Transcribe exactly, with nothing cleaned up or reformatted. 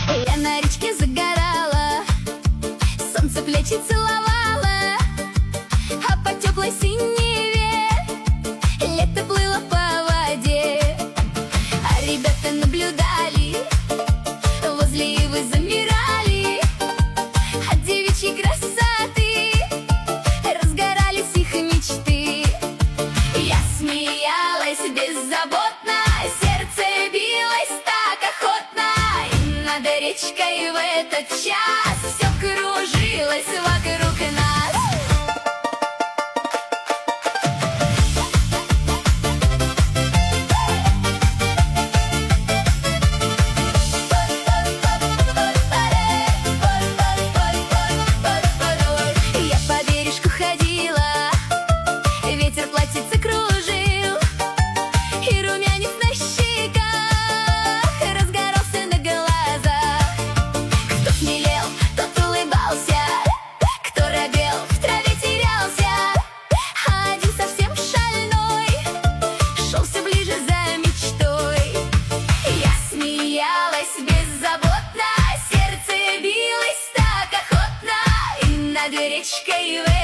Я на речке загорала, солнце плечи целовала, а по теплой синеве лето плыло по воде. А ребята наблюдали, возле Ивы замирали, от девичьей красоты разгорались их мечты. Я смеялась беззаботно, сердце билось так охотно, и над речкой в этот час все кружилось вокруг нас. Я по бережку ходила, ветер платьице кружил, и румянец на щеках разгорался на глазах. Кто смелел, тот улыбался, кто робел, в траве терялся, а один совсем шальной шел все ближе за мечтой. Я смеялась беззаботно, сердце билось так охотно, и над речкой в